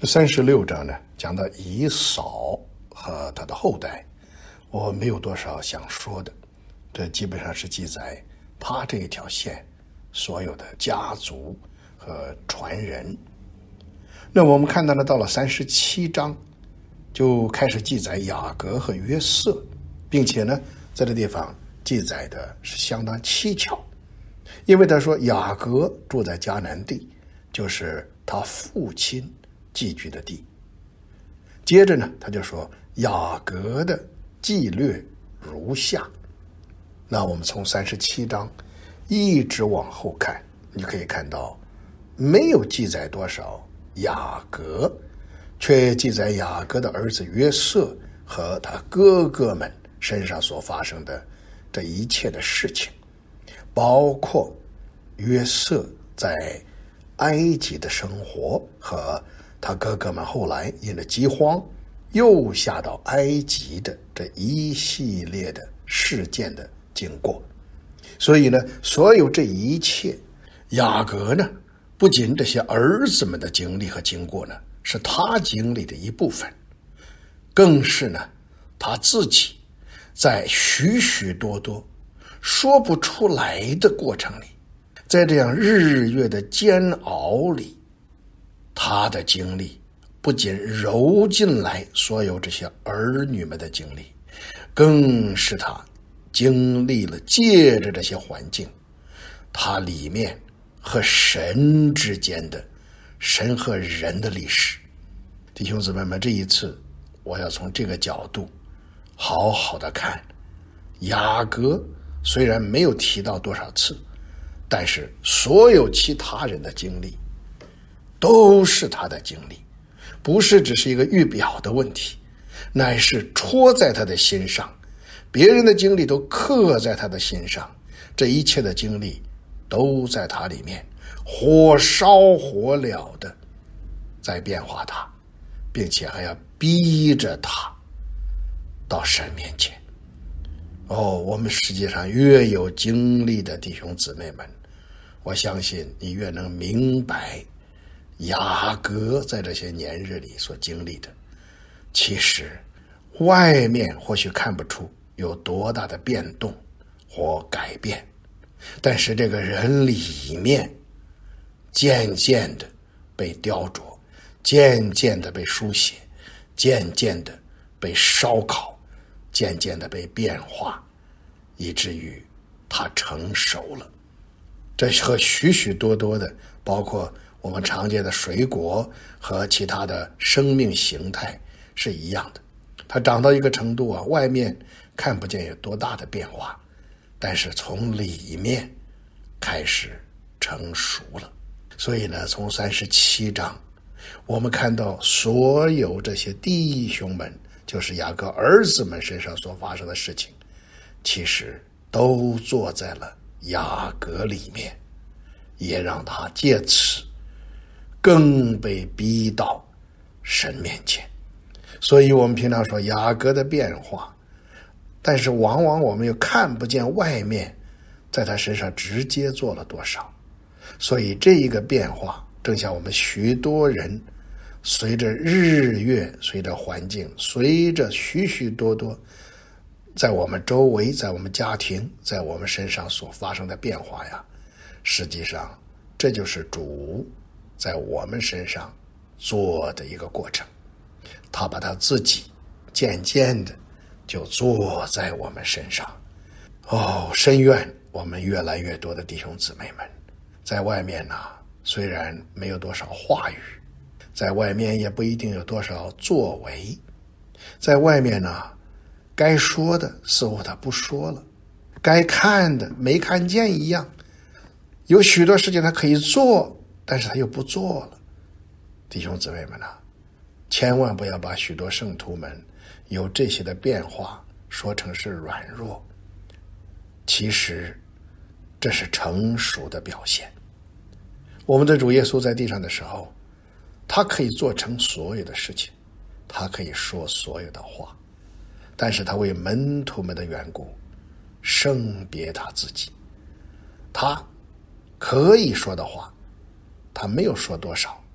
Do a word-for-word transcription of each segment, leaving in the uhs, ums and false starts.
这三十六章呢，讲到以扫和他的后代，我没有多少想说的，这基本上是记载他这一条线所有的家族和传人。那我们看到呢，到了三十七章就开始记载雅各和约瑟，并且呢在这地方记载的是相当蹊跷，因为他说雅各住在迦南地，就是他父亲寄居的地。接着呢他就说雅各的记略如下。那我们从三十七章一直往后看，你可以看到没有记载多少雅各，却记载雅各的儿子约瑟和他哥哥们身上所发生的这一切的事情，包括约瑟在埃及的生活和他哥哥们后来因了饥荒又下到埃及的这一系列的事件的经过。所以呢，所有这一切，雅各呢，不仅这些儿子们的经历和经过呢，是他经历的一部分，更是呢，他自己在许许多多说不出来的过程里，在这样日月的煎熬里，他的经历不仅揉进来所有这些儿女们的经历，更是他经历了借着这些环境，他里面和神之间的神和人的历史。弟兄姊妹们，这一次我要从这个角度好好的看雅各，虽然没有提到多少次，但是所有其他人的经历都是他的经历，不是只是一个预表的问题，乃是戳在他的心上，别人的经历都刻在他的心上，这一切的经历都在他里面火烧火燎的在变化他，并且还要逼着他到神面前。哦，我们世界上越有经历的弟兄姊妹们，我相信你越能明白雅各在这些年日里所经历的，其实外面或许看不出有多大的变动或改变，但是这个人里面渐渐的被雕琢，渐渐的被书写，渐渐的被烧烤，渐渐的被变化，以至于他成熟了。这和许许多多的包括我们常见的水果和其他的生命形态是一样的，它长到一个程度啊，外面看不见有多大的变化，但是从里面开始成熟了。所以呢，从三十七章我们看到所有这些弟兄们，就是雅各儿子们身上所发生的事情，其实都坐在了雅各里面，也让他借此更被逼到神面前。所以我们平常说雅各的变化，但是往往我们又看不见外面在他身上直接做了多少。所以这一个变化，正像我们许多人随着日月，随着环境，随着许许多多在我们周围，在我们家庭，在我们身上所发生的变化呀，实际上这就是主在我们身上做的一个过程。他把他自己渐渐的就坐在我们身上。哦，深愿我们越来越多的弟兄姊妹们在外面呢、啊，虽然没有多少话语，在外面也不一定有多少作为，在外面呢，该说的似乎他不说了，该看的没看见一样，有许多事情他可以做，但是他又不做了。弟兄姊妹们啊，千万不要把许多圣徒们有这些的变化说成是软弱，其实这是成熟的表现。我们的主耶稣在地上的时候，他可以做成所有的事情，他可以说所有的话，但是他为门徒们的缘故圣别他自己，他可以说的话他没有说多少，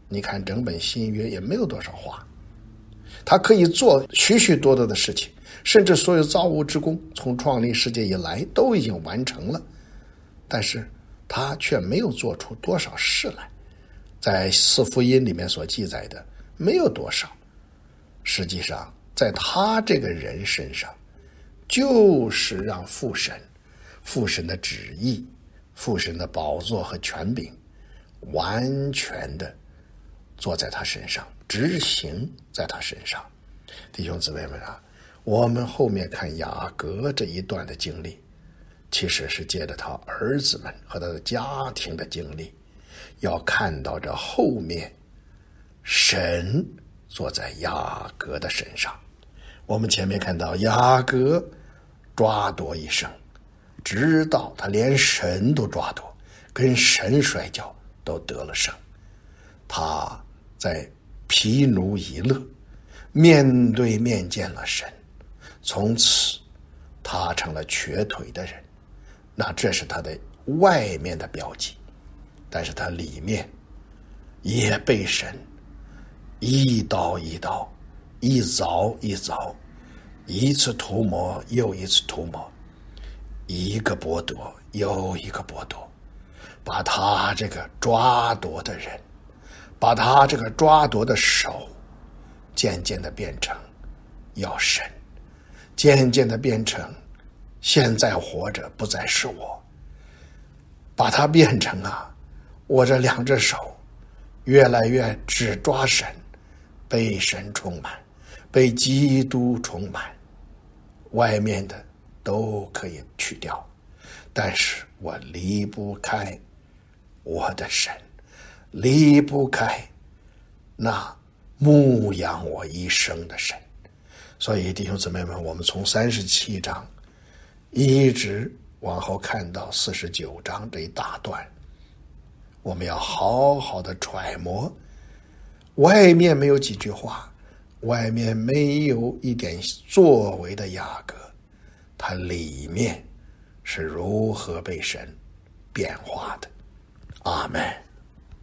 你看整本新约也没有多少话，他可以做许许多多的事情，甚至所有造物之功从创立世界以来都已经完成了，但是他却没有做出多少事来。在四福音里面所记载的没有多少，实际上在他这个人身上，就是让父神父神的旨意，父神的宝座和权柄完全的坐在他身上，执行在他身上。弟兄姊妹们啊，我们后面看雅各这一段的经历，其实是借着他儿子们和他的家庭的经历，要看到这后面神坐在雅各的身上。我们前面看到雅各抓夺一生，直到他连神都抓夺，跟神摔跤都得了胜。他在毗努伊勒面对面见了神，从此他成了瘸腿的人。那这是他的外面的标记，但是他里面也被神一刀一刀，一凿一凿，一次涂抹又一次涂抹，一个剥夺又一个剥夺，把他这个抓夺的人，把他这个抓夺的手渐渐的变成要神，渐渐的变成现在活着不再是我，把它变成啊，我这两只手越来越只抓神，被神充满，被基督充满，外面的都可以去掉，但是我离不开我的神，离不开那牧养我一生的神。所以弟兄姊妹们，我们从三十七章一直往后看到四十九章这一大段，我们要好好的揣摩，外面没有几句话，外面没有一点作为的雅各，它里面是如何被神变化的。阿们。